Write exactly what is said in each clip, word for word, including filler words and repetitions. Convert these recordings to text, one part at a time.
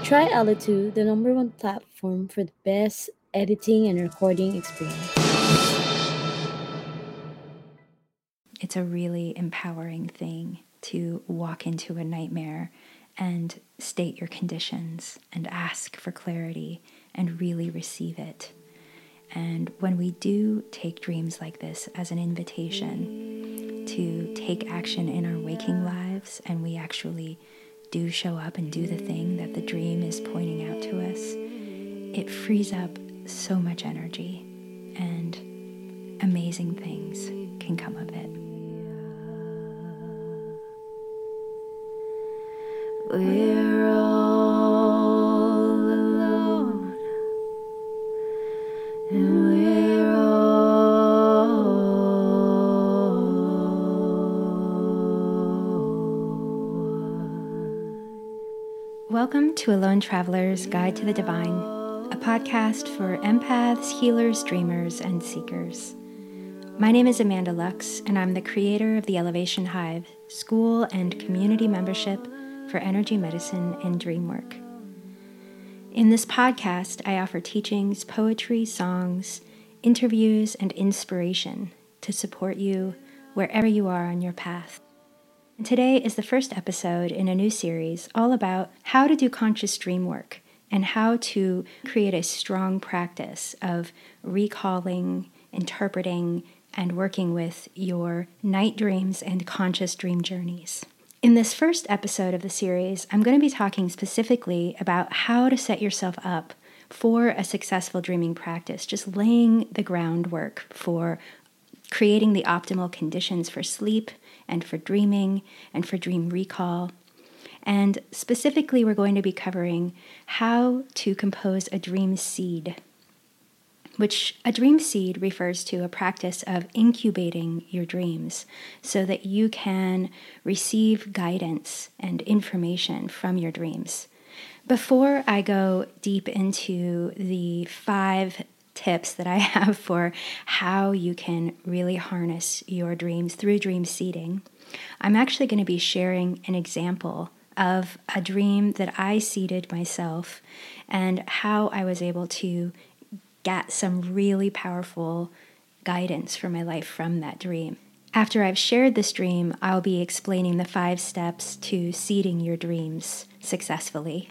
Try Alitu, the number one platform for the best editing and recording experience. It's a really empowering thing to walk into a nightmare and state your conditions and ask for clarity and really receive it. And when we do take dreams like this as an invitation to take action in our waking lives, and we actually do show up and do the thing that the dream is pointing out to us, it frees up so much energy, and amazing things can come of it. We're all alone, and we're all one. Welcome to Alone Traveler's Guide to the Divine, a podcast for empaths, healers, dreamers, and seekers. My name is Amanda Lux, and I'm the creator of the Elevation Hive, school and community membership for energy medicine and dream work. In this podcast, I offer teachings, poetry, songs, interviews, and inspiration to support you wherever you are on your path. And today is the first episode in a new series all about how to do conscious dream work and how to create a strong practice of recalling, interpreting, and working with your night dreams and conscious dream journeys. In this first episode of the series, I'm going to be talking specifically about how to set yourself up for a successful dreaming practice, just laying the groundwork for creating the optimal conditions for sleep and for dreaming and for dream recall. And specifically, we're going to be covering how to compose a dream seed, which a dream seed refers to a practice of incubating your dreams so that you can receive guidance and information from your dreams. Before I go deep into the five tips that I have for how you can really harness your dreams through dream seeding, I'm actually going to be sharing an example of a dream that I seeded myself and how I was able to get some really powerful guidance for my life from that dream. After I've shared this dream, I'll be explaining the five steps to seeding your dreams successfully.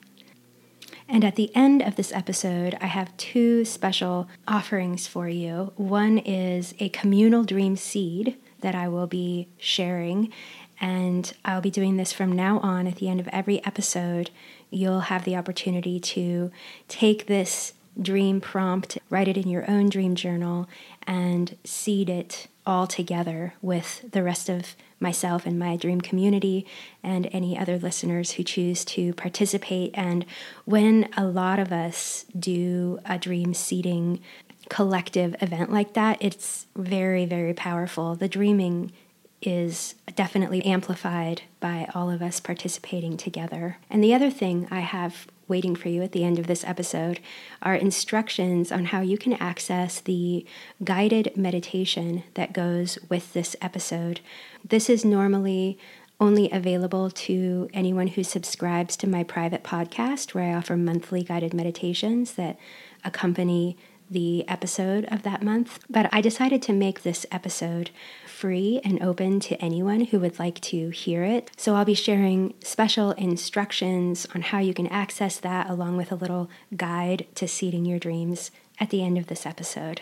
And at the end of this episode, I have two special offerings for you. One is a communal dream seed that I will be sharing, and I'll be doing this from now on. At the end of every episode, you'll have the opportunity to take this dream prompt, write it in your own dream journal, and seed it all together with the rest of myself and my dream community and any other listeners who choose to participate. And when a lot of us do a dream seeding collective event like that, it's very, very powerful. The dreaming is definitely amplified by all of us participating together. And the other thing I have waiting for you at the end of this episode are instructions on how you can access the guided meditation that goes with this episode. This is normally only available to anyone who subscribes to my private podcast, where I offer monthly guided meditations that accompany the episode of that month. But I decided to make this episode free and open to anyone who would like to hear it. So I'll be sharing special instructions on how you can access that, along with a little guide to seeding your dreams at the end of this episode.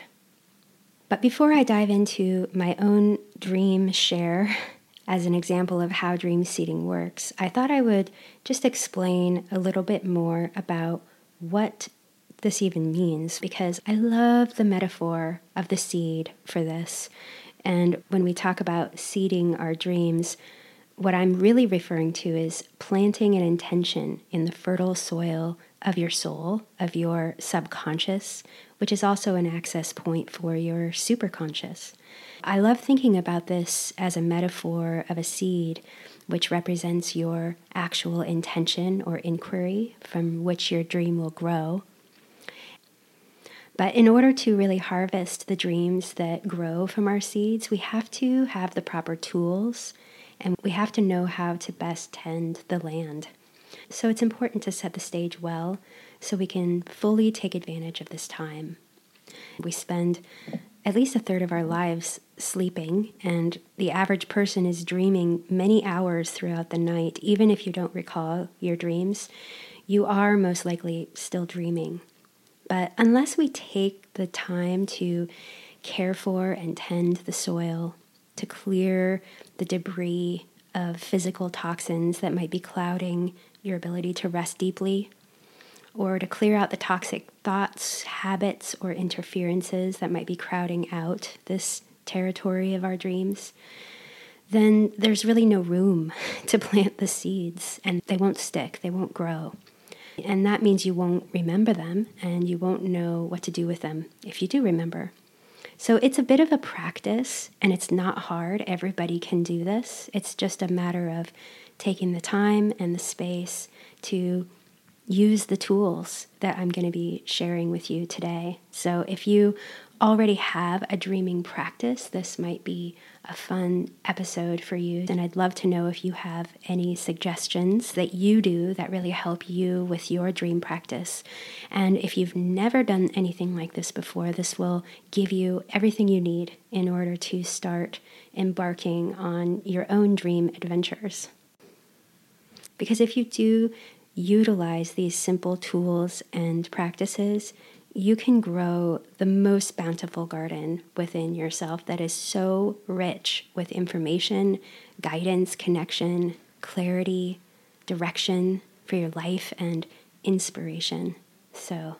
But before I dive into my own dream share as an example of how dream seeding works, I thought I would just explain a little bit more about what this even means, because I love the metaphor of the seed for this. And when we talk about seeding our dreams, what I'm really referring to is planting an intention in the fertile soil of your soul, of your subconscious, which is also an access point for your superconscious. I love thinking about this as a metaphor of a seed, which represents your actual intention or inquiry from which your dream will grow. But in order to really harvest the dreams that grow from our seeds, we have to have the proper tools, and we have to know how to best tend the land. So it's important to set the stage well so we can fully take advantage of this time. We spend at least a third of our lives sleeping, and the average person is dreaming many hours throughout the night. Even if you don't recall your dreams, you are most likely still dreaming. But unless we take the time to care for and tend the soil, to clear the debris of physical toxins that might be clouding your ability to rest deeply, or to clear out the toxic thoughts, habits, or interferences that might be crowding out this territory of our dreams, then there's really no room to plant the seeds, and they won't stick, they won't grow. And that means you won't remember them, and you won't know what to do with them if you do remember. So it's a bit of a practice, and it's not hard. Everybody can do this. It's just a matter of taking the time and the space to use the tools that I'm going to be sharing with you today. So if you already have a dreaming practice, this might be a fun episode for you. And I'd love to know if you have any suggestions that you do that really help you with your dream practice. And if you've never done anything like this before, this will give you everything you need in order to start embarking on your own dream adventures. Because if you do utilize these simple tools and practices, you can grow the most bountiful garden within yourself that is so rich with information, guidance, connection, clarity, direction for your life, and inspiration. So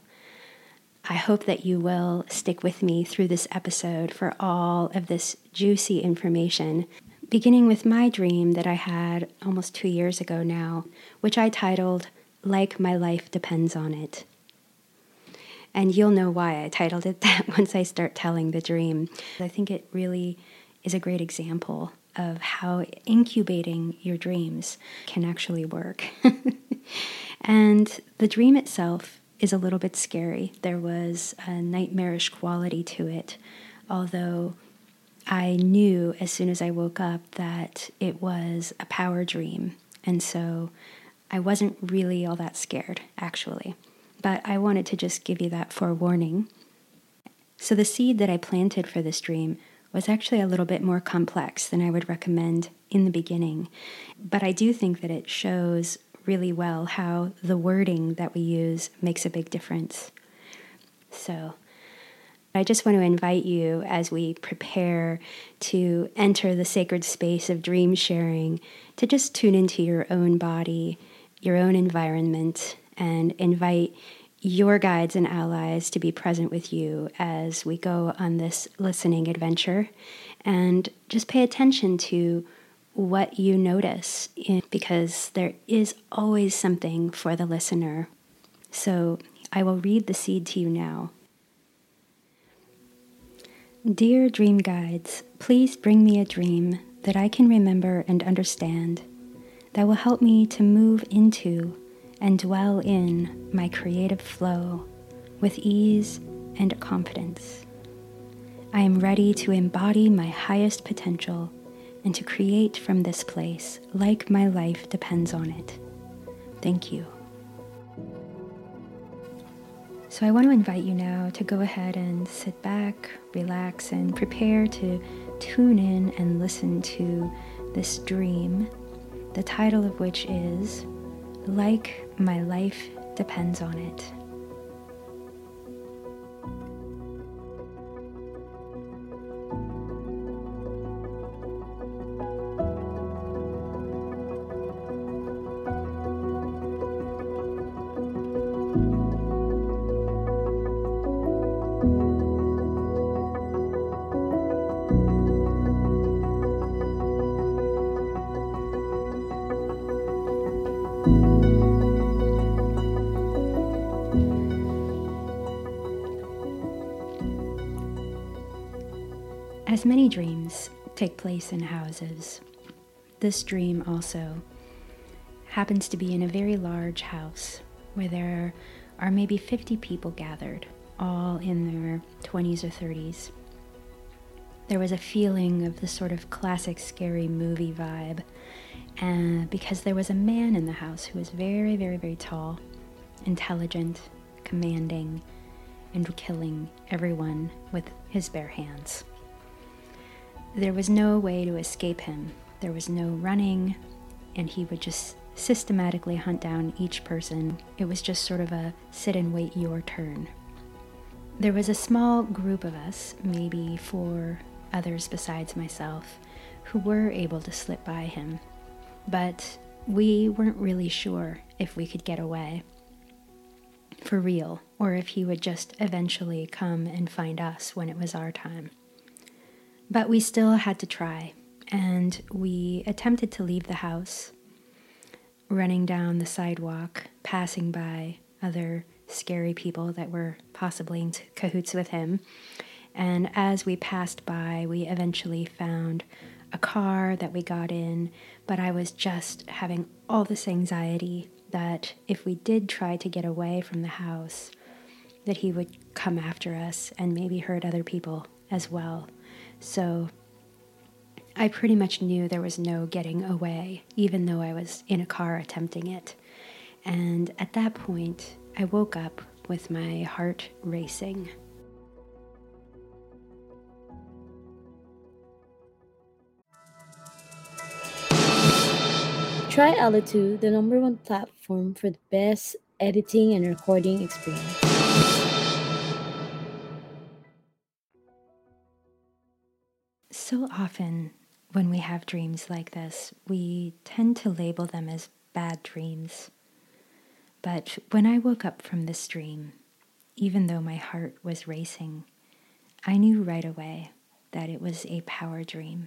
I hope that you will stick with me through this episode for all of this juicy information, beginning with my dream that I had almost two years ago now, which I titled, Like My Life Depends on It. And you'll know why I titled it that once I start telling the dream. I think it really is a great example of how incubating your dreams can actually work. And the dream itself is a little bit scary. There was a nightmarish quality to it, although I knew as soon as I woke up that it was a power dream. And so I wasn't really all that scared, actually. But I wanted to just give you that forewarning. So the seed that I planted for this dream was actually a little bit more complex than I would recommend in the beginning. But I do think that it shows really well how the wording that we use makes a big difference. So I just want to invite you, as we prepare to enter the sacred space of dream sharing, to just tune into your own body, your own environment, and invite your guides and allies to be present with you as we go on this listening adventure. And just pay attention to what you notice, because there is always something for the listener. So I will read the seed to you now. Dear dream guides, please bring me a dream that I can remember and understand, that will help me to move into and dwell in my creative flow with ease and confidence. I am ready to embody my highest potential and to create from this place like my life depends on it. Thank you. So I want to invite you now to go ahead and sit back, relax, and prepare to tune in and listen to this dream, the title of which is Like My Life Depends on It. As many dreams take place in houses, this dream also happens to be in a very large house where there are maybe fifty people gathered, all in their twenties or thirties. there was a feeling of the sort of classic scary movie vibe, and because there was a man in the house who was very, very, very tall, intelligent, commanding, and killing everyone with his bare hands. There was no way to escape him. There was no running, and he would just systematically hunt down each person. It was just sort of a sit and wait your turn. There was a small group of us, maybe four others besides myself, who were able to slip by him, but we weren't really sure if we could get away for real, or if he would just eventually come and find us when it was our time. But we still had to try, and we attempted to leave the house, running down the sidewalk, passing by other scary people that were possibly in cahoots with him. And as we passed by, we eventually found a car that we got in, but I was just having all this anxiety that if we did try to get away from the house, that he would come after us and maybe hurt other people as well. So I pretty much knew there was no getting away, even though I was in a car attempting it. And at that point, I woke up with my heart racing. Try Alitu, the number one platform for the best editing and recording experience. So often when we have dreams like this, we tend to label them as bad dreams. But when I woke up from this dream, even though my heart was racing, I knew right away that it was a power dream.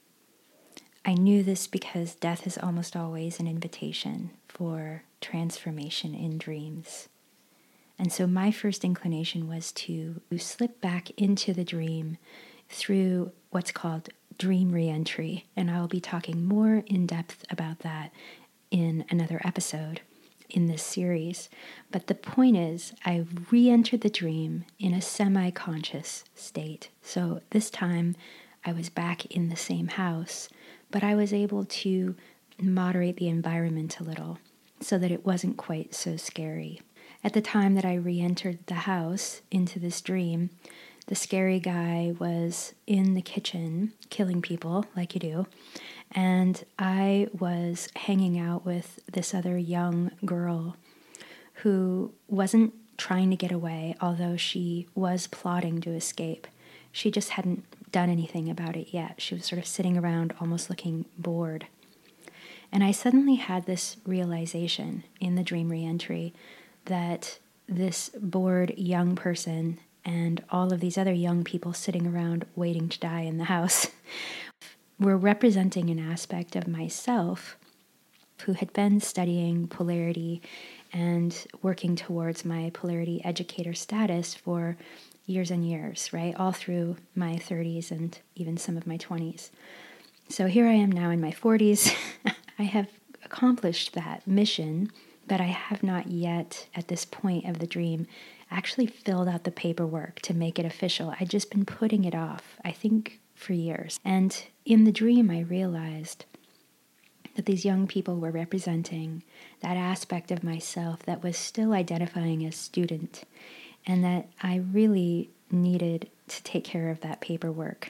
I knew this because death is almost always an invitation for transformation in dreams. And so my first inclination was to slip back into the dream through what's called dream reentry. And I'll be talking more in depth about that in another episode in this series. But the point is, I re-entered the dream in a semi-conscious state. So this time I was back in the same house, but I was able to moderate the environment a little so that it wasn't quite so scary. At the time that I re-entered the house into this dream, the scary guy was in the kitchen killing people like you do, and I was hanging out with this other young girl who wasn't trying to get away, although she was plotting to escape. She just hadn't done anything about it yet. She was sort of sitting around almost looking bored. And I suddenly had this realization in the dream reentry that this bored young person and all of these other young people sitting around waiting to die in the house were representing an aspect of myself who had been studying polarity and working towards my polarity educator status for years and years, right? All through my thirties and even some of my twenties. So here I am now in my forties. I have accomplished that mission, but I have not yet, at this point of the dream, actually filled out the paperwork to make it official. I'd just been putting it off, I think, for years. And in the dream, I realized that these young people were representing that aspect of myself that was still identifying as student, and that I really needed to take care of that paperwork.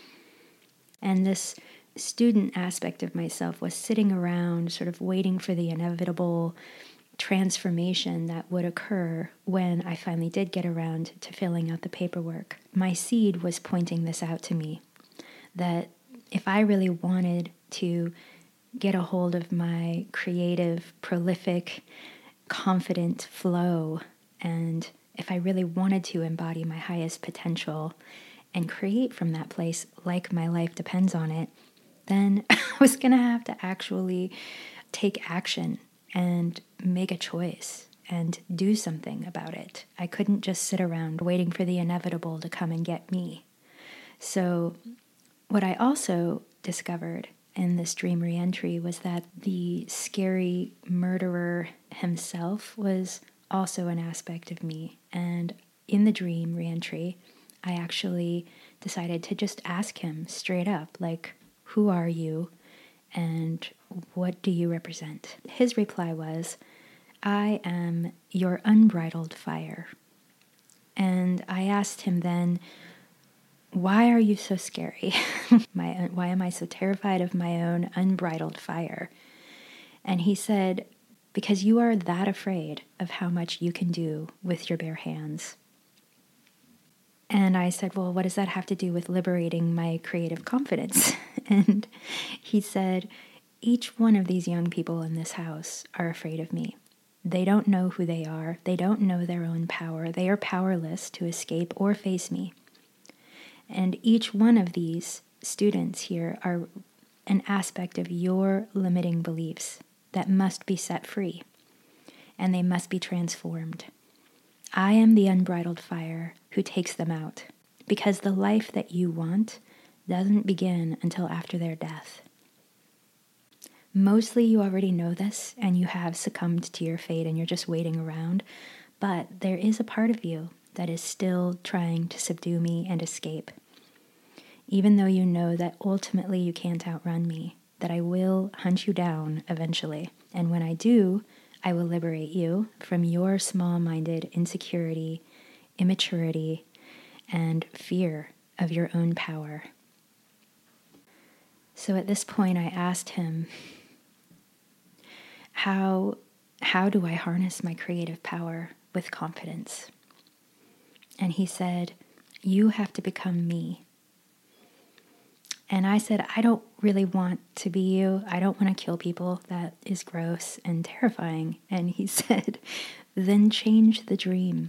And this student aspect of myself was sitting around sort of waiting for the inevitable transformation that would occur when I finally did get around to filling out the paperwork. My seed was pointing this out to me, that if I really wanted to get a hold of my creative, prolific, confident flow, and if I really wanted to embody my highest potential and create from that place like my life depends on it, then I was going to have to actually take action and make a choice and do something about it. I couldn't just sit around waiting for the inevitable to come and get me. So what I also discovered in this dream reentry was that the scary murderer himself was also an aspect of me. And in the dream reentry, I actually decided to just ask him straight up, like, who are you and what do you represent? His reply was, I am your unbridled fire. And I asked him then, why are you so scary? my, why am I so terrified of my own unbridled fire? And he said, because you are that afraid of how much you can do with your bare hands. And I said, well, what does that have to do with liberating my creative confidence? And he said, each one of these young people in this house are afraid of me. They don't know who they are. They don't know their own power. They are powerless to escape or face me. And each one of these students here are an aspect of your limiting beliefs that must be set free, and they must be transformed. I am the unbridled fire who takes them out, because the life that you want doesn't begin until after their death. Mostly you already know this, and you have succumbed to your fate, and you're just waiting around, but there is a part of you that is still trying to subdue me and escape. Even though you know that ultimately you can't outrun me, that I will hunt you down eventually. And when I do, I will liberate you from your small-minded insecurity, immaturity, and fear of your own power. So at this point, I asked him, how, how do I harness my creative power with confidence? And he said, you have to become me. And I said, I don't really want to be you. I don't want to kill people. That is gross and terrifying. And he said, then change the dream.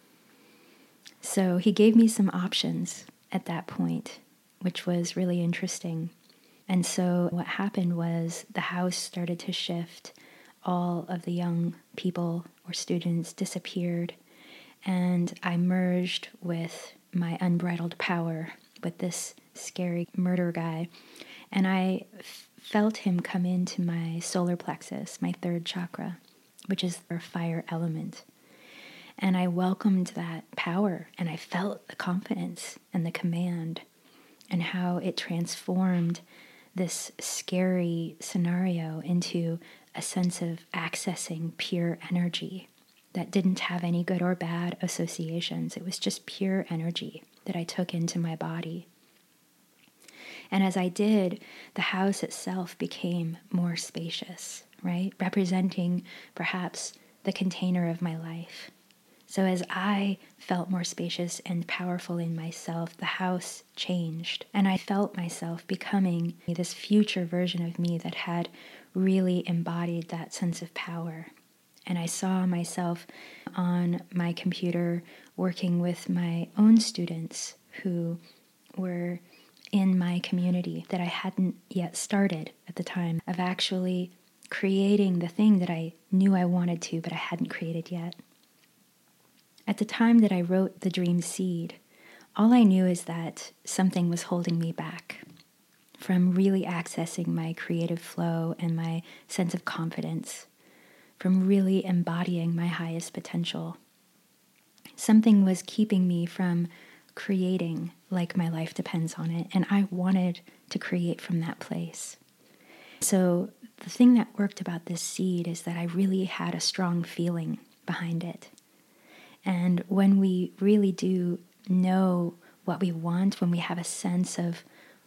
So he gave me some options at that point, which was really interesting. And so what happened was the house started to shift. All of the young people or students disappeared. And I merged with my unbridled power with this scary murder guy, and I f- felt him come into my solar plexus, my third chakra, which is our fire element. And I welcomed that power, and I felt the confidence and the command and how it transformed this scary scenario into a sense of accessing pure energy that didn't have any good or bad associations. It was just pure energy that I took into my body. And as I did, the house itself became more spacious, right? Representing perhaps the container of my life. So as I felt more spacious and powerful in myself, the house changed. And I felt myself becoming this future version of me that had really embodied that sense of power. And I saw myself on my computer working with my own students who were in my community that I hadn't yet started at the time, of actually creating the thing that I knew I wanted to, but I hadn't created yet. At the time that I wrote The Dream Seed, all I knew is that something was holding me back from really accessing my creative flow and my sense of confidence, from really embodying my highest potential. Something was keeping me from creating like my life depends on it, and I wanted to create from that place. So the thing that worked about this seed is that I really had a strong feeling behind it. And when we really do know what we want, when we have a sense of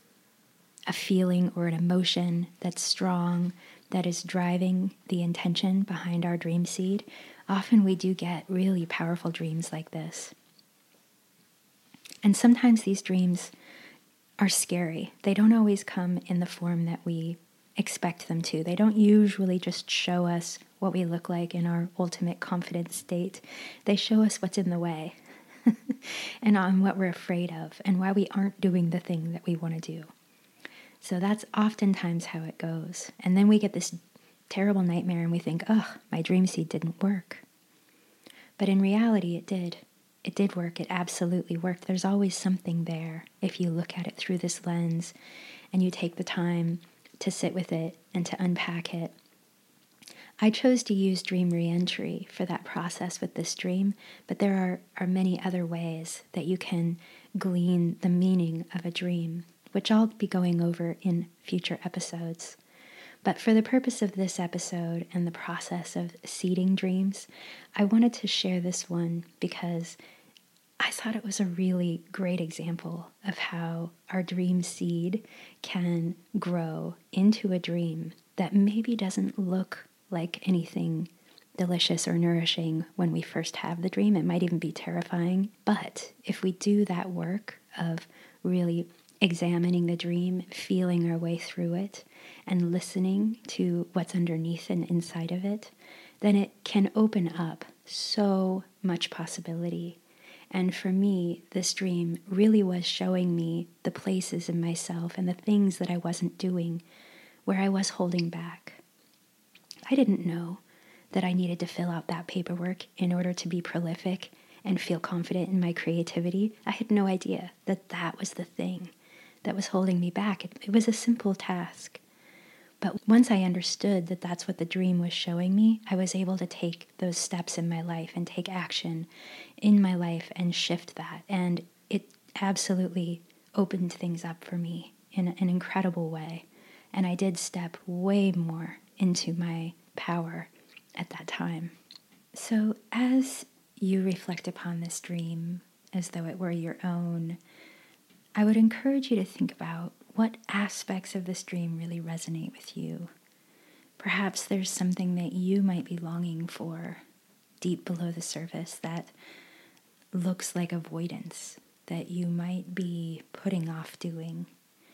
a feeling or an emotion that's strong, that is driving the intention behind our dream seed, often we do get really powerful dreams like this. And sometimes these dreams are scary. They don't always come in the form that we expect them to. They don't usually just show us what we look like in our ultimate confident state. They show us what's in the way and on what we're afraid of and why we aren't doing the thing that we want to do. So that's oftentimes how it goes. And then we get this terrible nightmare and we think, oh, my dream seed didn't work. But in reality, it did. It did work. It absolutely worked. There's always something there if you look at it through this lens and you take the time to sit with it and to unpack it. I chose to use dream reentry for that process with this dream, but there are, are many other ways that you can glean the meaning of a dream, which I'll be going over in future episodes. But for the purpose of this episode and the process of seeding dreams, I wanted to share this one because I thought it was a really great example of how our dream seed can grow into a dream that maybe doesn't look like anything delicious or nourishing when we first have the dream. It might even be terrifying. But if we do that work of really examining the dream, feeling our way through it, and listening to what's underneath and inside of it, then it can open up so much possibility. And for me, this dream really was showing me the places in myself and the things that I wasn't doing, where I was holding back. I didn't know that I needed to fill out that paperwork in order to be prolific and feel confident in my creativity. I had no idea that that was the thing that was holding me back. It, it was a simple task. But once I understood that that's what the dream was showing me, I was able to take those steps in my life and take action in my life and shift that. And it absolutely opened things up for me in an incredible way. And I did step way more into my power at that time. So as you reflect upon this dream as though it were your own, I would encourage you to think about what aspects of this dream really resonate with you. Perhaps there's something that you might be longing for deep below the surface that looks like avoidance, that you might be putting off doing.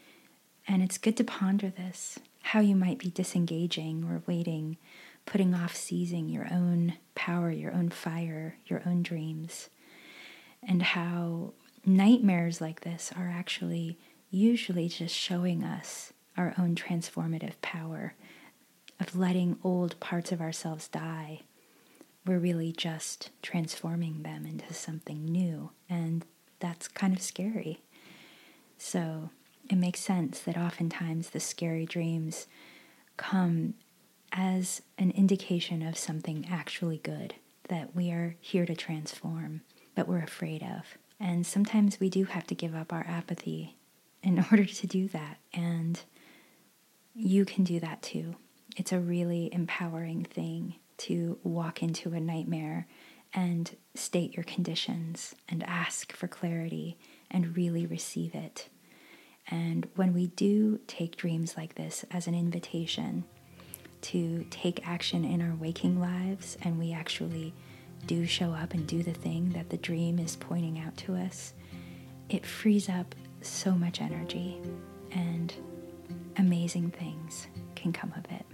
And it's good to ponder this, how you might be disengaging or waiting, putting off seizing your own power, your own fire, your own dreams, and how nightmares like this are actually usually just showing us our own transformative power of letting old parts of ourselves die. We're really just transforming them into something new, and that's kind of scary. So it makes sense that oftentimes the scary dreams come as an indication of something actually good that we are here to transform, but we're afraid of. And sometimes we do have to give up our apathy in order to do that. And you can do that too. It's a really empowering thing to walk into a nightmare and state your conditions and ask for clarity and really receive it. And when we do take dreams like this as an invitation to take action in our waking lives, and we actually do show up and do the thing that the dream is pointing out to us, it frees up so much energy, and amazing things can come of it.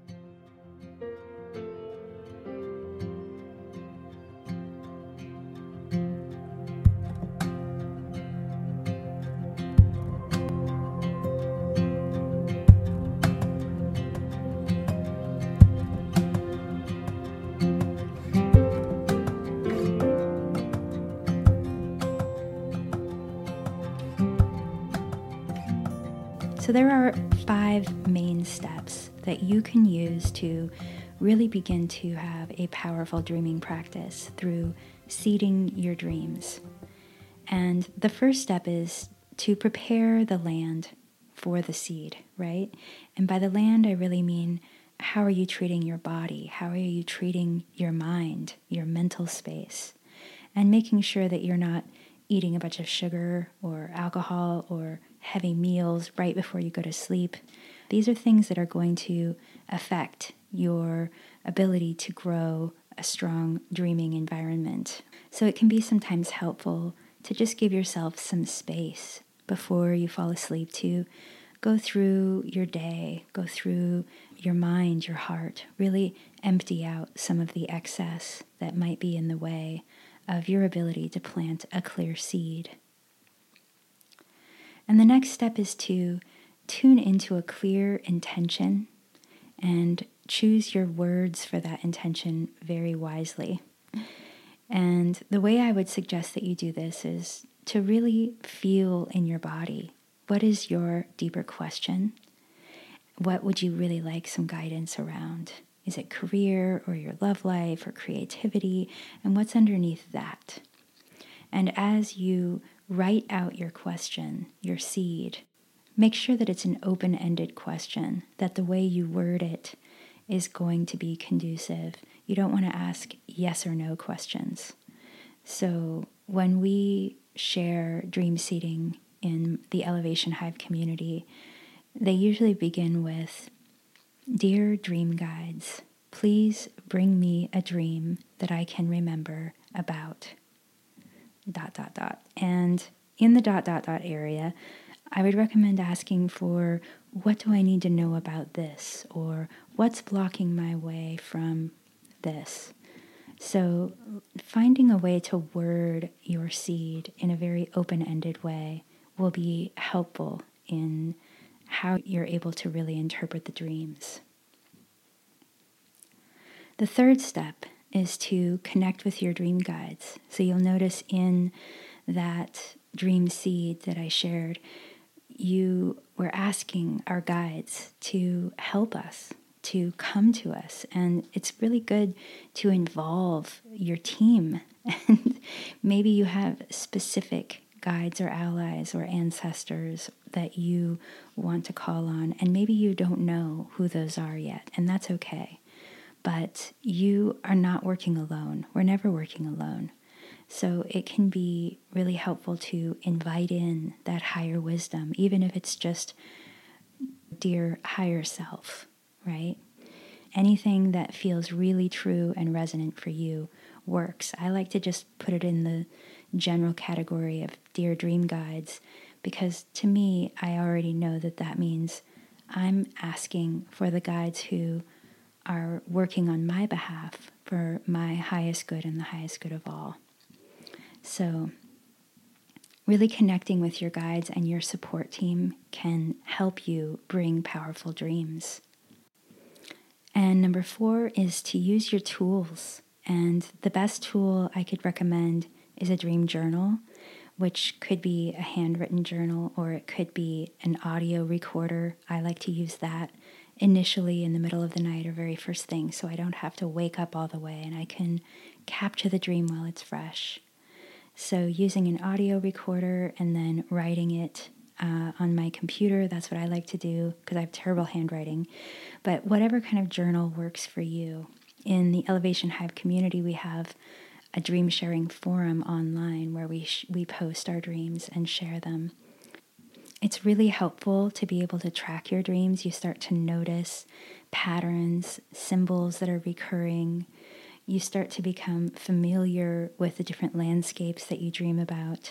So there are five main steps that you can use to really begin to have a powerful dreaming practice through seeding your dreams. And the first step is to prepare the land for the seed, right? And by the land, I really mean, how are you treating your body? How are you treating your mind, your mental space? And making sure that you're not eating a bunch of sugar or alcohol or heavy meals right before you go to sleep. These are things that are going to affect your ability to grow a strong dreaming environment. So it can be sometimes helpful to just give yourself some space before you fall asleep to go through your day, go through your mind, your heart, really empty out some of the excess that might be in the way of your ability to plant a clear seed. And the next step is to tune into a clear intention and choose your words for that intention very wisely. And the way I would suggest that you do this is to really feel in your body. What is your deeper question? What would you really like some guidance around? Is it career or your love life or creativity? And what's underneath that? And as you write out your question, your seed. Make sure that it's an open-ended question, that the way you word it is going to be conducive. You don't want to ask yes or no questions. So when we share dream seeding in the Elevation Hive community, they usually begin with, "Dear dream guides, please bring me a dream that I can remember about dot, dot, dot." And in the dot, dot, dot area, I would recommend asking for, what do I need to know about this? Or what's blocking my way from this? So finding a way to word your seed in a very open-ended way will be helpful in how you're able to really interpret the dreams. The third step is to connect with your dream guides. So you'll notice in that dream seed that I shared, you were asking our guides to help us, to come to us. And it's really good to involve your team. And maybe you have specific guides or allies or ancestors that you want to call on. And maybe you don't know who those are yet, and that's okay. But you are not working alone. We're never working alone. So it can be really helpful to invite in that higher wisdom, even if it's just dear higher self, right? Anything that feels really true and resonant for you works. I like to just put it in the general category of dear dream guides, because to me, I already know that that means I'm asking for the guides who are working on my behalf for my highest good and the highest good of all. So really connecting with your guides and your support team can help you bring powerful dreams. And number four is to use your tools. And the best tool I could recommend is a dream journal, which could be a handwritten journal or it could be an audio recorder. I like to use that initially in the middle of the night or very first thing, so I don't have to wake up all the way and I can capture the dream while it's fresh. So using an audio recorder and then writing it uh, on my computer, that's what I like to do because I have terrible handwriting. But whatever kind of journal works for you. In the Elevation Hive community, we have a dream sharing forum online where we sh- we post our dreams and share them. It's really helpful to be able to track your dreams. You start to notice patterns, symbols that are recurring. You start to become familiar with the different landscapes that you dream about.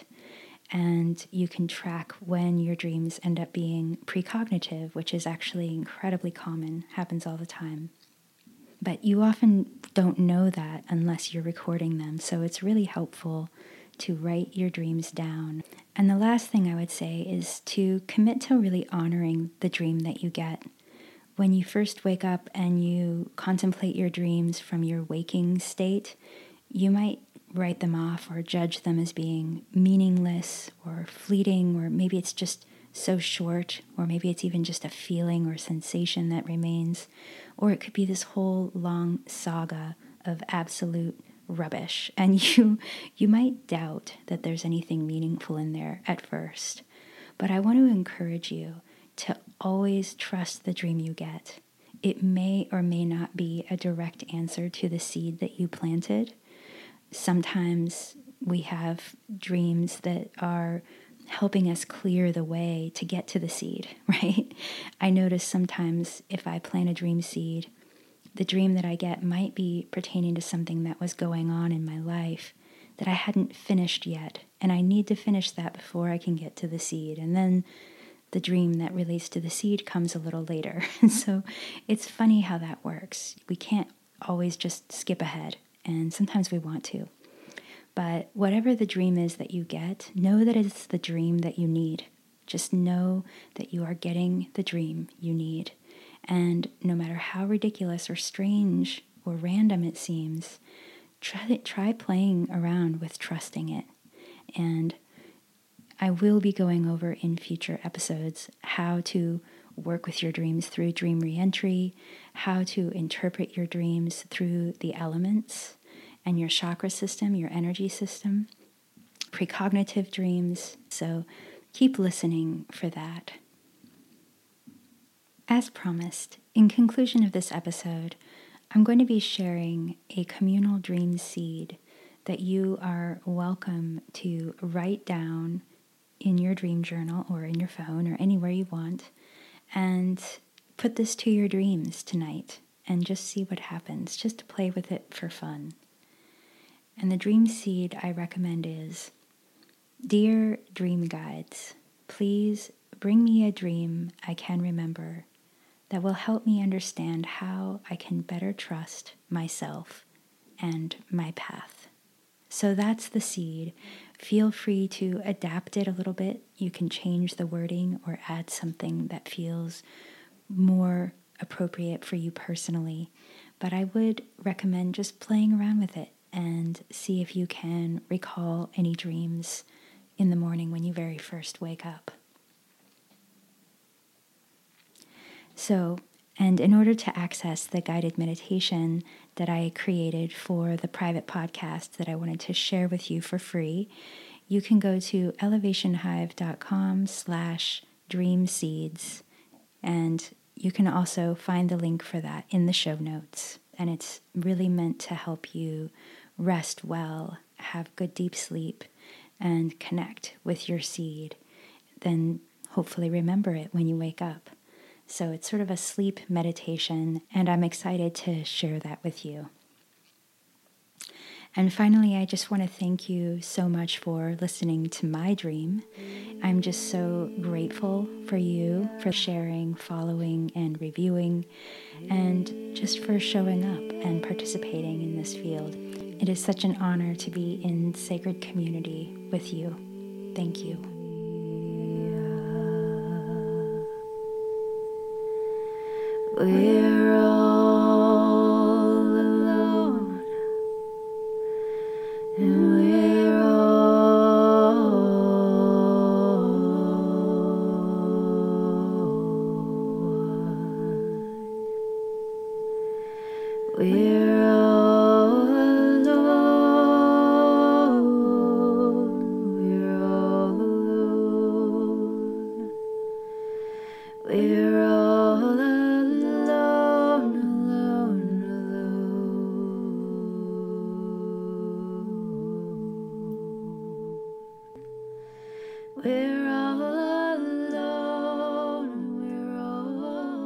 And you can track when your dreams end up being precognitive, which is actually incredibly common, happens all the time. But you often don't know that unless you're recording them. So it's really helpful to write your dreams down. And the last thing I would say is to commit to really honoring the dream that you get. When you first wake up and you contemplate your dreams from your waking state, you might write them off or judge them as being meaningless or fleeting, or maybe it's just so short, or maybe it's even just a feeling or sensation that remains, or it could be this whole long saga of absolute rubbish, and you you might doubt that there's anything meaningful in there at first. But I want to encourage you to always trust the dream you get. It may or may not be a direct answer to the seed that you planted. Sometimes we have dreams that are helping us clear the way to get to the seed, right? I notice sometimes if I plant a dream seed, the dream that I get might be pertaining to something that was going on in my life that I hadn't finished yet, and I need to finish that before I can get to the seed. And then the dream that relates to the seed comes a little later. So it's funny how that works. We can't always just skip ahead, and sometimes we want to. But whatever the dream is that you get, know that it's the dream that you need. Just know that you are getting the dream you need. And no matter how ridiculous or strange or random it seems, try, try playing around with trusting it. And I will be going over in future episodes how to work with your dreams through dream reentry, how to interpret your dreams through the elements and your chakra system, your energy system. precognitive dreams. So keep listening for that. As promised, in conclusion of this episode, I'm going to be sharing a communal dream seed that you are welcome to write down in your dream journal or in your phone or anywhere you want, and put this to your dreams tonight and just see what happens, just to play with it for fun. And the dream seed I recommend is, "Dear dream guides, please bring me a dream I can remember that will help me understand how I can better trust myself and my path." So that's the seed. Feel free to adapt it a little bit. You can change the wording or add something that feels more appropriate for you personally. But I would recommend just playing around with it and see if you can recall any dreams in the morning when you very first wake up. So, and in order to access the guided meditation that I created for the private podcast that I wanted to share with you for free, you can go to elevationhive.com slash dream seeds, and you can also find the link for that in the show notes. And it's really meant to help you rest well, have good deep sleep, and connect with your seed. Then hopefully remember it when you wake up. So it's sort of a sleep meditation, and I'm excited to share that with you. And finally, I just want to thank you so much for listening to my dream. I'm just so grateful for you, for sharing, following, and reviewing, and just for showing up and participating in this field. It is such an honor to be in sacred community with you. Thank you. We're all alone, and we're all one. We're all alone. We're all alone. We're all alone. We're all alone, we're all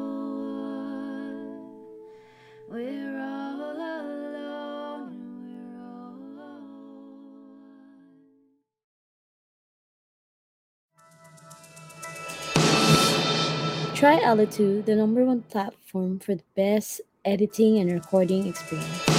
one. We're all alone, we're all one. Try Alitu, the number one platform for the best editing and recording experience.